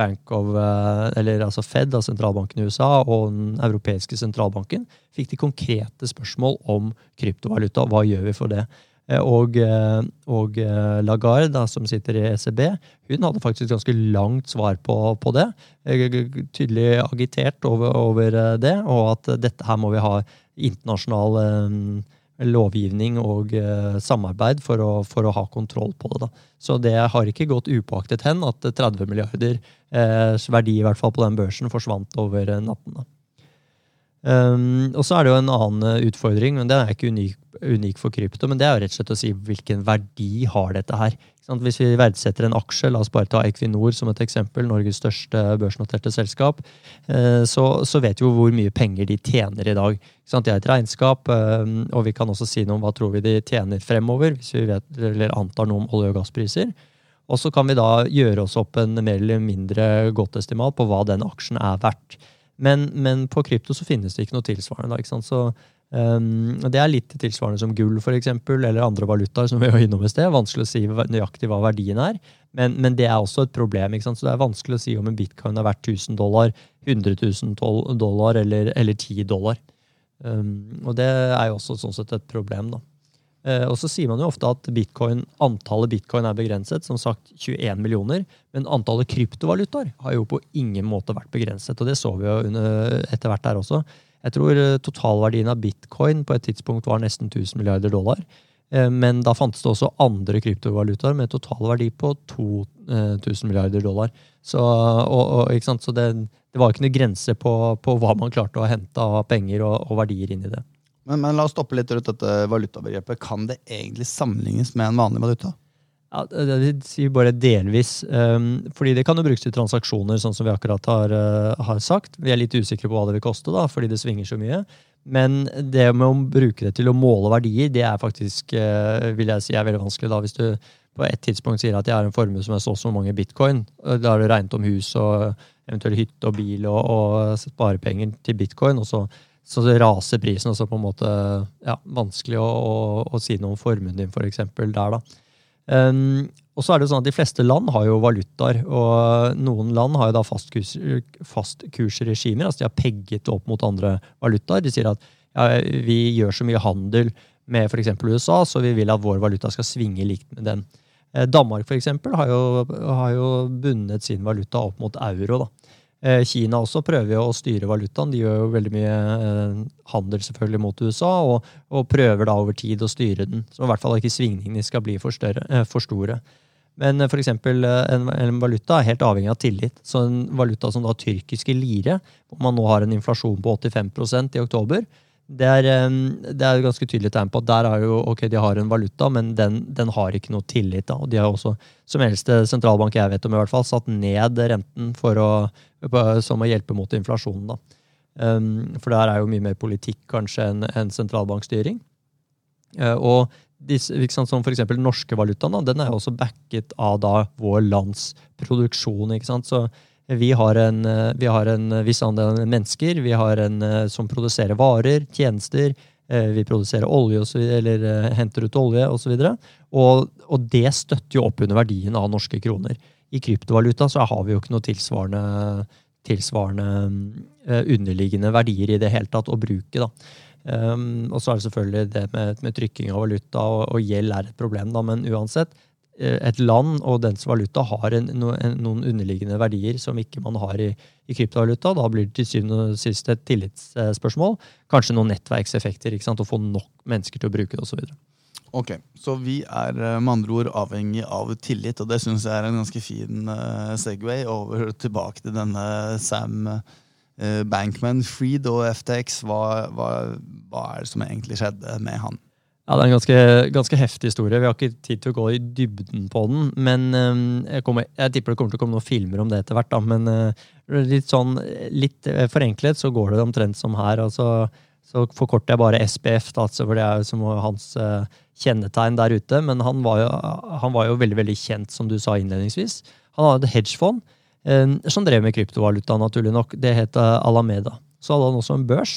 altså Fed, altså sentralbanken i USA, og den europeiske sentralbanken, fikk de konkrete spørsmål om kryptovaluta. Hva gjør vi for det? Og Lagarde, da, som sitter i ECB, hun hadde faktisk ganske langt svar på det. Tydelig agitert over det, og at dette her må vi ha internasjonal lovgivning og samarbeid for å ha kontroll på det. Da. Så det har ikke gått upåaktet hen at 30 milliarder verdi i hvert fall på den børsen forsvant over natten. Da. Og så det jo en annen utfordring, men det ikke unik for krypto, men det jo rett og slett å si hvilken verdi har dette her. Hvis vi verdsetter en aksje, la oss bare ta Equinor som et eksempel, Norges største børsnoterte selskap, så vet vi jo hvor mye penger de tjener i dag. Det et regnskap, og vi kan også si noe om hva tror vi de tjener fremover, hvis vi vet, eller antar noe om olje- og gasspriser. Og så kan vi da gjøre oss opp en mer eller mindre godt estimat på hva den aksjen verdt. Men på krypto så finnes det ikke noe tilsvarende. Da, ikke sant? Så det litt tilsvarende som gull for eksempel, eller andre valutaer som vi var innom i sted. Vanskelig å si nøyaktig hva verdien men det også et problem. Ikke sant? Så det vanskelig å si om en bitcoin verdt $1,000, $100,000 eller $10. Og det jo også sånn sett et problem da. Og så sier man jo ofte at antallet bitcoin begrenset, som sagt 21 millioner, men antallet kryptovalutaer har jo på ingen måte vært begrenset, og det så vi jo etter hvert der også. Jeg tror totalverdien av bitcoin på et tidspunkt var nesten 1000 milliarder dollar, men da fantes det også andre kryptovalutaer med totalverdi på 2000 milliarder dollar. Så, ikke sant? Så det var ikke noe grense på hva man klarte å hente av penger og verdier inn i det. Men la oss stoppe litt rundt dette valutabegrepet. Kan det egentlig sammenlignes med en vanlig valuta? Ja, det sier bare delvis, fordi det kan jo brukes til transaksjoner, sånn som vi akkurat har sagt. Vi litt usikre på hva det vil koste, da, fordi det svinger så mye. Men det med å bruke det til å måle verdier, det faktisk, vil jeg si, veldig vanskelig. Da. Hvis du på et tidspunkt sier at jeg har en formue som så mange bitcoin, da har du regnet om hus og eventuelt hytte og bil og sparepenger til bitcoin, og så raser prisen, og så på en måte vanskelig å si noe om formuen din, for eksempel, der da. Og så det sånn at de fleste land har jo valutaer, og noen land har jo da fastkursregimer, altså de har pegget opp mot andre valutaer. De sier at vi gjør så mye handel med for eksempel USA, så vi vil at vår valuta skal svinge likt med den. Danmark for eksempel har jo bundet sin valuta opp mot euro da. Kina også prøver jo å styre valutaen. De gjør jo veldig mye handel selvfølgelig mot USA, og prøver da over tid å styre den. Så i hvert fall ikke svingningene skal bli for store. Men for eksempel en valuta helt avhengig av tillit. Så en valuta som da tyrkiske lire, hvor man nå har en inflasjon på 85% i oktober, det er ganske tydelig tegn på at der jo, de har en valuta, men den har ikke noe tillit da. Og de har også, som eldste sentralbank jeg vet om i hvert fall, satt ned renten som å hjelpe mot inflasjonen da. For der jo mye mer politikk kanskje enn sentralbankstyring. Og disse, som for eksempel norske valutaen da, den jo også backet av da vår lands produksjon, ikke sant? Så vi har en viss andel mennesker, vi har en som produserer varer, tjenester, vi produserer olje eller henter ut olje og så videre. Og det støtter jo opp under verdien av norske kroner. I kryptovaluta så har vi jo ikke noe tilsvarende underliggende verdier i det hele tatt å bruke da. Og så det selvfølgelig det med trykking av valuta og gjeld et problem da, men uansett, et land og dens valuta har noen underliggende verdier som ikke man har i kryptovaluta. Da blir det til syvende og sist et tillitsspørsmål. Kanskje noen nettverkseffekter, ikke sant? Å få nok mennesker til å bruke det og så videre. Ok, så vi med andre ord avhengig av tillit, og det synes jeg en ganske fin segway over tilbake til denne Sam Bankman-Fried og FTX. Hva det som egentlig skjedde med han? Ja, det en ganske heftig historie. Vi har ikke tid til å gå i dybden på den, men jeg tipper det kommer til å komme noen filmer om det etter hvert, da, men litt forenklet så går det omtrent som her, altså, så forkorter jeg bare SPF, da, for det jo som hans kjennetegn der ute, men han var jo veldig, veldig kjent, som du sa innledningsvis. Han hadde et hedgefond som drev med kryptovaluta, naturlig nok. Det heter Alameda. Så hadde han også en børs.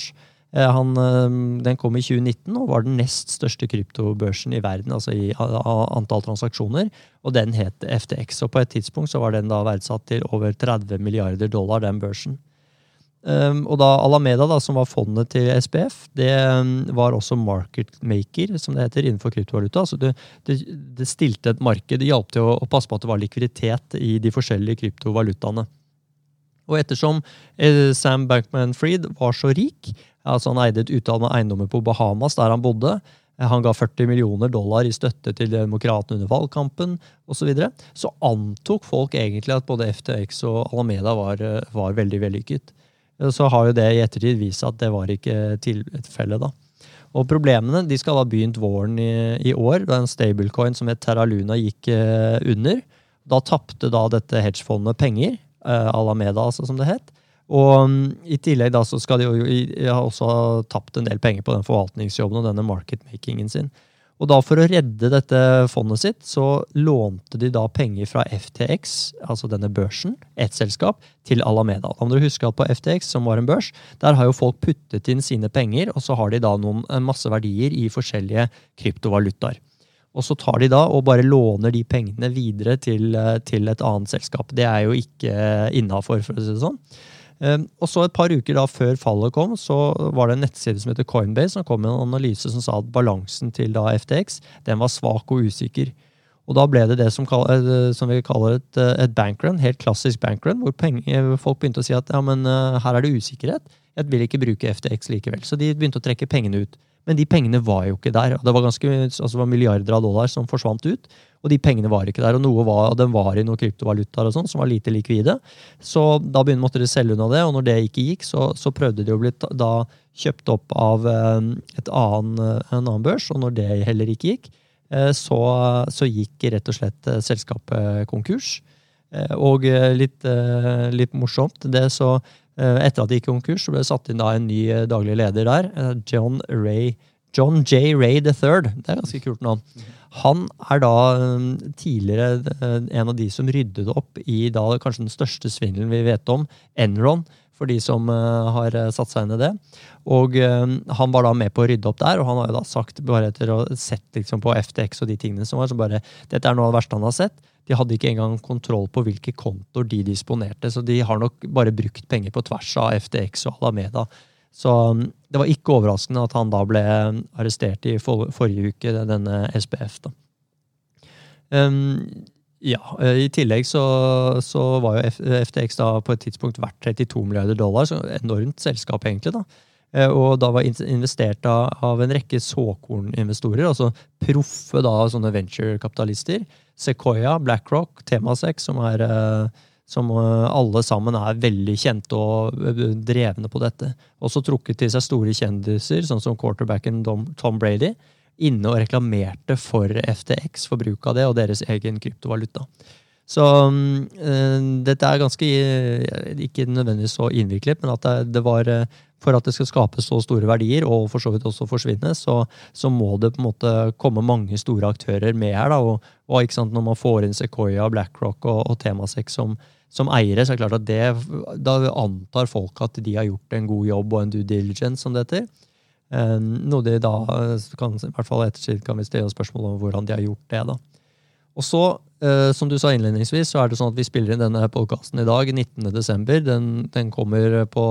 Den kom i 2019 og var den nest største kryptobørsen i verden, altså i antall transaksjoner, og den het FTX, og på et tidspunkt så var den da verdsatt til over 30 milliarder dollar, den børsen. Og da Alameda, da, som var fondet til SPF, det var også market maker, som det heter, innenfor kryptovaluta, så det stilte et marked, det hjalp til å passe på at det var likviditet i de forskjellige kryptovalutaene. Og ettersom Sam Bankman-Fried var så rik, altså han eide et utall med eiendommer på Bahamas der han bodde, han ga 40 millioner dollar i støtte til demokratene under valgkampen og så videre, så antok folk egentlig at både FTX og Alameda var veldig vellykket. Så har jo det i ettertid vist at det var ikke tilfelle da. Og problemene, de skal ha begynt våren i år, da en stablecoin som het Terra Luna gikk under. Da tappte da dette hedgefondet penger, Alameda altså som det het, og i tillegg da så skal de jo også ha tapt en del penger på den forvaltningsjobben og denne marketmakingen sin. Og da for å redde dette fondet sitt, så lånte de da penger fra FTX, altså denne børsen, et selskap, til Alameda. Da må dere huske at på FTX, som var en børs, der har jo folk puttet inn sine penger, og så har de da en masse verdier i forskjellige kryptovalutaer. Og så tar de da og bare låner de pengene videre til et annet selskap. Det jo ikke innenfor, for å si det sånn. Og så et par uker da før fallet kom, så var det en nettside som heter Coinbase, som kom med en analyse som sa at balansen til da FTX, den var svak og usikker. Og da ble det som vi kaller et bankrun, helt klassisk bankrun, hvor folk begynte å si at ja, men her det usikkerhet, jeg vil ikke bruke FTX likevel. Så de begynte å trekke pengene ut. Men de pengene var jo ikke der. Det var milliarder av dollar som forsvant ut, og de pengene var ikke der. Og den var i noen kryptovalutaer og sånn, som var lite likvide. Så da måtte de selge unna det, og når det ikke gikk, så prøvde de å bli da kjøpt opp av en annen børs, og når det heller ikke gikk, så gikk rett og slett selskapet konkurs. Og litt morsomt, etter at det gikk konkurs, så ble det satt inn da en ny daglig leder der, John J. Ray III. Det ganske kult navn. Han da tidligere en av de som ryddet opp i da kanskje den største svindelen vi vet om, Enron, for de som har satt seg inn i det. Og han var da med på å rydde opp der, og han har jo da sagt, bare etter å ha sett liksom, på FTX og de tingene som var, så bare, dette noe av det verste han har sett. De hadde ikke engang kontroll på hvilke kontoer de disponerte, så de har nok bare brukt penger på tvers av FTX og Alameda. Så det var ikke overraskende at han da ble arrestert i forrige uke, denne SPF da. I tillegg så var jo FTX da på et tidspunkt verdt $32 milliarder, så enormt selskap egentlig da. Og da var investert av en rekke såkorninvestorer, altså proffe da sånne venture-kapitalister, Sequoia, BlackRock, Temasek, som alle sammen veldig kjente og drevne på dette. Også trukket til seg store kjendiser, sånn som quarterbacken Tom Brady, inne og reklamerte for FTX for bruk av det og deres egen kryptovaluta. Så dette ganske ikke nødvendigvis så innviklet, men at det var for at det skal skape så store verdier og for så vidt også forsvinne, så må det på en måte komme mange store aktører med her da, og ikke sant, når man får inn Sequoia, BlackRock og Temasek som eiere, så det klart at da antar folk at de har gjort en god jobb og en due diligence som det heter. Noe de da kan, i hvert fall ettertid kan vi stille spørsmål om hvordan de har gjort det da. Og så, som du sa innledningsvis, så det sånn at vi spiller inn denne podcasten i dag, 19. desember. Den kommer på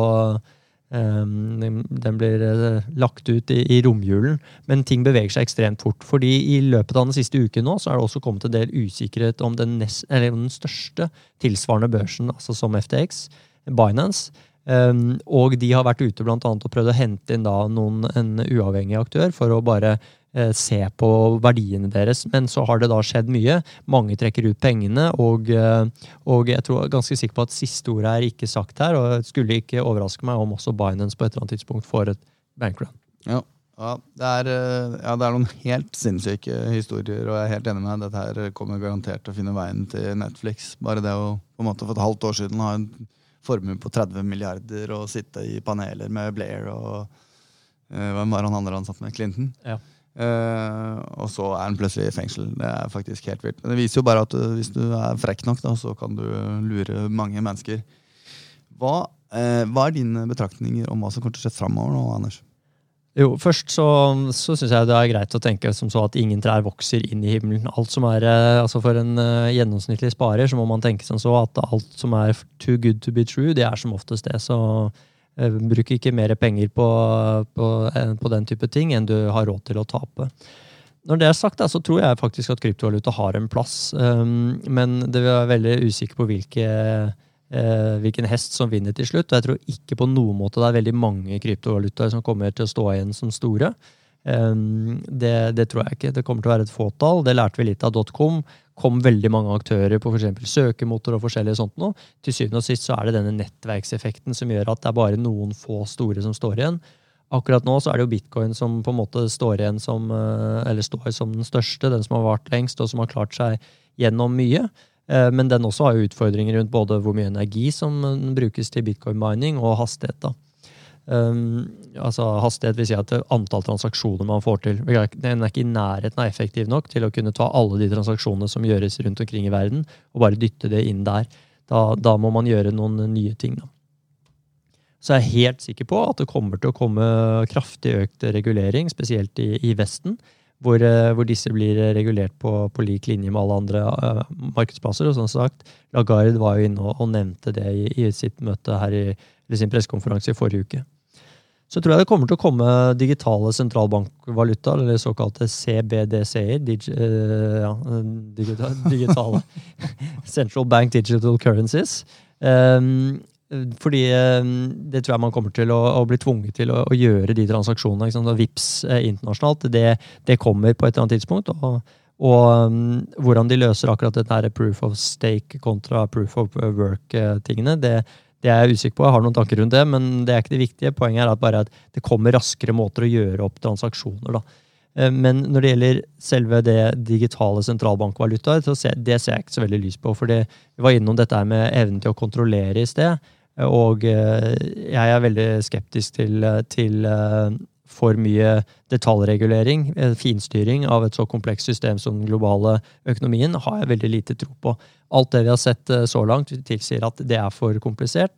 den blir lagt ut i romjulen, men ting beveger seg ekstremt fort, fordi i løpet av den siste uken nå, så det også kommet en del usikkerhet om den største tilsvarende børsen, altså som FTX, Binance, og de har vært ute blant annet og prøvd å hente inn da en uavhengig aktør for å bare se på verdiene deres, men så har det da skjedd mye. Mange trekker ut pengene, og jeg tror ganske sikker på at siste ordet ikke sagt her, og det skulle ikke overraske meg om også Binance på et eller annet tidspunkt får et bankrun. Ja, det noen helt sinnssyke historier, og jeg helt enig med deg. Dette her kommer garantert til å finne veien til Netflix. Bare det å på en måte for et halvt år siden ha en formue på 30 milliarder og sitte i paneler med Blair og hvem var han andre han satt med? Clinton? Ja. Og så han plutselig i fengsel. Det faktisk helt vilt. Men det viser jo bare at hvis du frekk nok da, så kan du lure mange mennesker. Hva dine betraktninger om hva som kommer til å skje fremover nå, Anders? Jo, først så synes jeg det greit å tenke som så at ingen trær vokser inn i himmelen. Alt som altså for en gjennomsnittlig sparer, så må man tenke som så at alt som too good to be true, det som oftest det. Så bruk ikke mer penger på den type ting enn du har råd til å tape. Når det sagt, så tror jeg faktisk at kryptovaluta har en plass, men det er veldig usikker på hvilken hest som vinner til slutt, og jeg tror ikke på noen måte det veldig mange kryptovalutaer som kommer til å stå igjen som store. Det tror jeg ikke. Det kommer til å være et fåtall. Det lærte vi litt av .com. Kom veldig mange aktører på for eksempel søkemotor og forskjellige sånt nå. Til syvende og sist så det denne nettverkseffekten som gjør at det bare noen få store som står igjen. Akkurat nå så det jo Bitcoin som på en måte står igjen eller står som den største, den som har vært lengst og som har klart seg gjennom mye. Men den også har jo utfordringer rundt både hvor mye energi som brukes til Bitcoin mining og hastighet da. Altså hastighet vil si at antall transaksjoner man får til den ikke i nærheten effektiv nok til å kunne ta alle de transaksjonene som gjøres rundt omkring i verden og bare dytte det inn der. Da må man gjøre noen nye ting da. Så jeg helt sikker på at det kommer til å komme kraftig økt regulering, spesielt i Vesten, hvor disse blir regulert på lik linje med alle andre markedsplasser, og sånn sagt, Lagarde var jo inne og nevnte det i sitt møte her eller sin pressekonferanse I forrige uke. Så tror jeg det kommer til å komme digitale sentralbankvaluta, eller såkalte CBDC-er, digitale Central Bank Digital Currencies. Fordi det tror jeg man kommer til å bli tvunget til å gjøre de transaksjonene, ikke sant? Og VIPS internasjonalt, det kommer på et eller annet tidspunkt, og hvordan de løser akkurat dette her proof of stake kontra proof of work-tingene, det er jeg usikker på, jeg har noen tanker rundt det, men det ikke det viktige. Poenget at bare at det kommer raskere måter å gjøre opp transaksjoner. Da. Men når det gjelder selve det digitale sentralbankvaluta, det ser jeg ikke så veldig lys på, for vi var innom dette her med evnen til å kontrollere I sted, og jeg veldig skeptisk til for mye detaljregulering, finstyring av et så komplekst system som den globale økonomien, har jeg veldig lite tro på. Alt det vi har sett så langt tilsier at det for komplisert,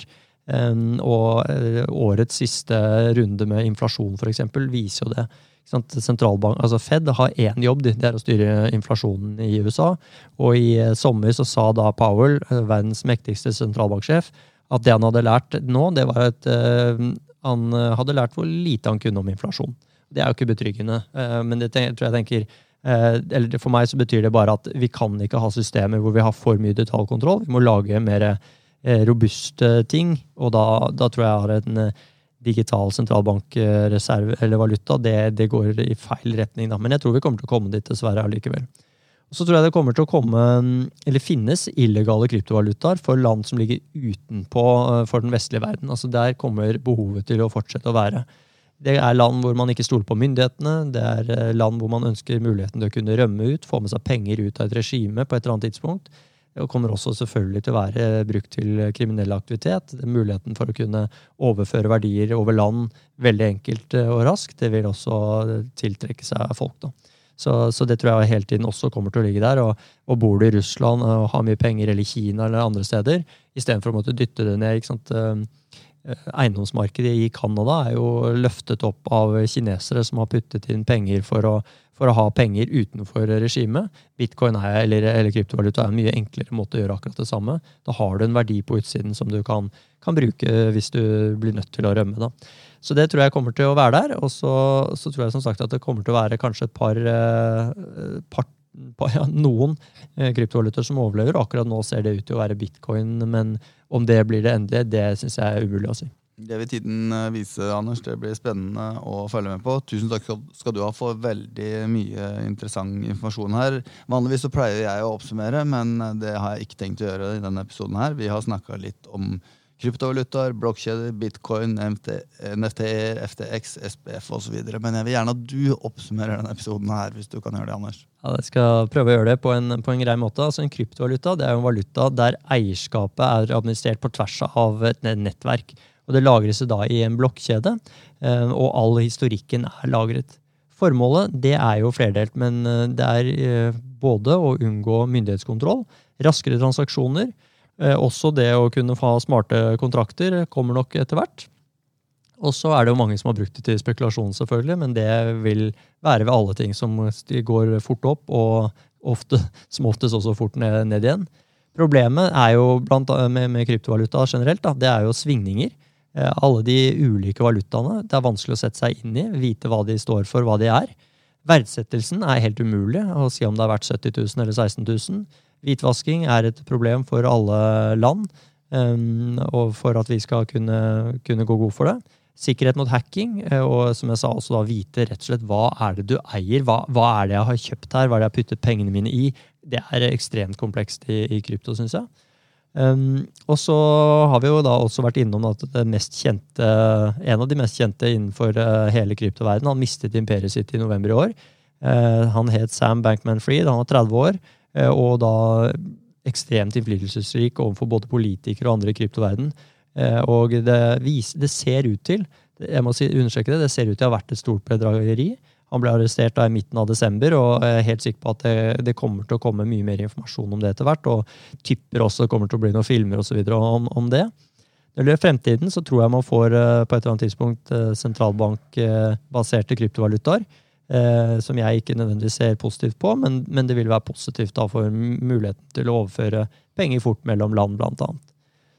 og årets siste runde med inflasjon for eksempel viser jo det. Sentralbank, altså Fed har en jobb, det å styre inflasjonen I USA, og I sommer så sa da Powell, verdens mektigste sentralbanksjef, at det han hadde lært nå, det var at han hadde lært hvor lite han kunne om inflasjon. Det jo ikke betryggende, men det tror jeg tenker, eller for meg så betyr det bare at vi kan ikke ha systemer hvor vi har for mye detaljkontroll, vi må lage mer robuste ting, og da tror jeg en digital sentralbankreserve eller valuta, det går I feil retning da, men jeg tror vi kommer til å komme dit dessverre allikevel. Og så tror jeg det kommer til å komme, eller finnes illegale kryptovalutaer for land som ligger utenpå for den vestlige verden. Altså der kommer behovet til å fortsette å være. Det land hvor man ikke stoler på myndighetene, det land hvor man ønsker muligheten til å kunne rømme ut, få med seg penger ut av et regime på et eller annet tidspunkt. Det kommer også selvfølgelig til å være brukt til kriminell aktivitet. Muligheten for å kunne overføre verdier over land veldig enkelt og raskt, det vil også tiltrekke seg folk da. Så det tror jeg hele tiden også kommer til å ligge der, og bor du I Russland og har mye penger, eller Kina eller andre steder, I stedet for å måtte dytte det ned, ikke sant? Eiendomsmarkedet I Kanada jo løftet opp av kinesere som har puttet inn penger for å ha penger utenfor regimet. Bitcoin eller kryptovaluta en mye enklere måte å gjøre akkurat det samme. Da har du en verdi på utsiden som du kan bruke hvis du blir nødt til å rømme da. Så det tror jeg kommer til å være der, og så tror jeg som sagt at det kommer til å være kanskje noen kryptovaluter som overlever. Akkurat nå ser det ut til å være Bitcoin, men om det blir det endelige, det synes jeg umulig å si. Det vil tiden vise, Anders. Det blir spennende å følge med på. Tusen takk skal du ha for veldig mye interessant informasjon her. Vanligvis så pleier jeg å oppsummere, men det har jeg ikke tenkt å gjøre I denne episoden her. Vi har snakket litt om kryptovalutaer, blokkjeder, bitcoin, NFT-er, FTX, SPF og så videre. Men jeg vil gjerne at du oppsummerer denne episoden her, hvis du kan gjøre det, Anders. Ja, jeg skal prøve å gjøre det på en grei måte. Altså en kryptovaluta, det jo en valuta der eierskapet administrert på tvers av et nettverk. Og det lagres da I en blokkjede, og all historikken lagret. Formålet, det jo flerdelt, men det både å unngå myndighetskontroll, raskere transaksjoner, også det å kunne få smarte kontrakter kommer nok etter hvert. Og så det jo mange som har brukt det til spekulasjon selvfølgelig, men det vil være ved alle ting som går fort opp, og som oftest også fort ned igjen. Problemet jo med kryptovaluta generelt, da, det jo svingninger. Alle de ulike valutaene, det vanskelig å sette seg inn I, vite hva de står for, hva de Verdsettelsen helt umulig å si om det vært 70 000 eller 16 000. Hvitvasking et problem for alle land, og for at vi skal kunne gå god for det. Sikkerhet mot hacking, og som jeg sa også da, vite rett og slett hva det du eier, hva det jeg har kjøpt her, hva det jeg har puttet pengene mine I. Det ekstremt komplekst I krypto, synes jeg. Og så har vi jo da også vært innom at det mest kjente, en av de mest kjente innenfor hele kryptoverdenen, han mistet imperiet sitt I november I år. Han het Sam Bankman-Fried, han var 30 år, og da ekstremt innflytelsesrik overfor både politikere og andre I kryptoverden. Og det ser ut til, jeg må understreke det ser ut til å ha vært et stort bedrageri. Han ble arrestert da I midten av desember, og helt sikker på at det kommer til å komme mye mer informasjon om det etter hvert, og tipper også kommer til å bli noen filmer og så videre om det. Når det gjelder fremtiden, så tror jeg man får på et eller annet tidspunkt sentralbankbaserte kryptovalutaer, som jeg ikke nødvendigvis ser positivt på, men det vil være positivt da for muligheten til å overføre penger fort mellom land blant annet.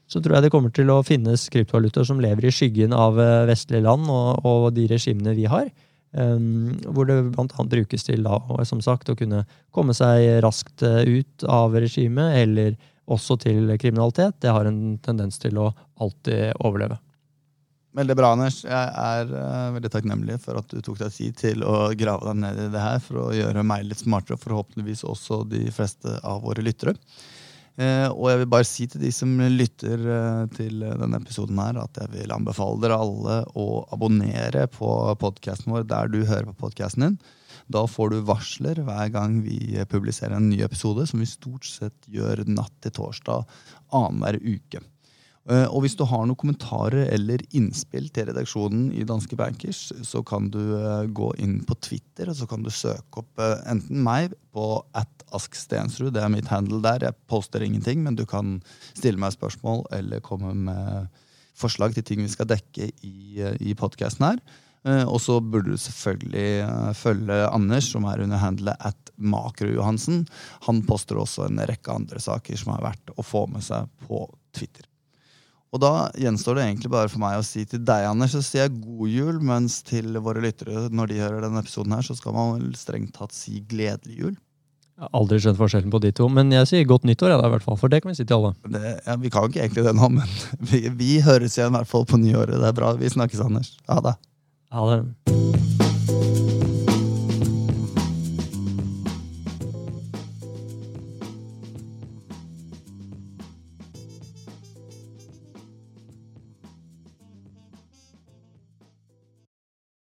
så tror jeg det kommer til å finnes kryptovalutaer som lever i skyggen av vestlige land og de regimene vi har, hvor det blant annet brukes til da, som sagt, å kunne komme seg raskt ut av regimet, eller også til kriminalitet. Det har en tendens til å alltid overleve. Veldig bra, Anders. Jeg veldig takknemlig for at du tok deg tid til å grave deg ned i det her, for å gjøre meg litt smartere, og forhåpentligvis også de fleste av våre lyttere. Og jeg vil bare si til de som lytter til denne episoden her, at jeg vil anbefale dere alle å abonnere på podcasten vår der du hører på podcasten din. Da får du varsler hver gang vi publiserer en ny episode, som vi stort sett gjør natt til torsdag annenhver uke. Og hvis du har noen kommentarer eller innspill til redaksjonen i Danske Bankers, så kan du gå inn på Twitter, og så kan du søke opp enten meg på @askstensrud, det mitt handle der. Jeg poster ingenting, men du kan stille meg spørsmål eller komme med forslag til ting vi skal dekke i podcasten her. Og så burde du selvfølgelig følge Anders, som under handlet @makrojohansen. Han poster også en rekke andre saker som er verdt å få med seg på Twitter. Og da gjenstår det egentlig bare for meg å si til deg, Anders, så sier jeg god jul, mens til våre lyttere, når de hører denne episoden her, så skal man vel strengt tatt si gledelig jul. Jeg har aldri skjønt forskjellen på de to, men jeg sier godt nyttår, i hvert fall, for det kan vi si til alle. Vi kan ikke egentlig det nå, men vi høres igjen i hvert fall på nyåret. Det er bra, vi snakkes, Anders. Ha det. Ha det.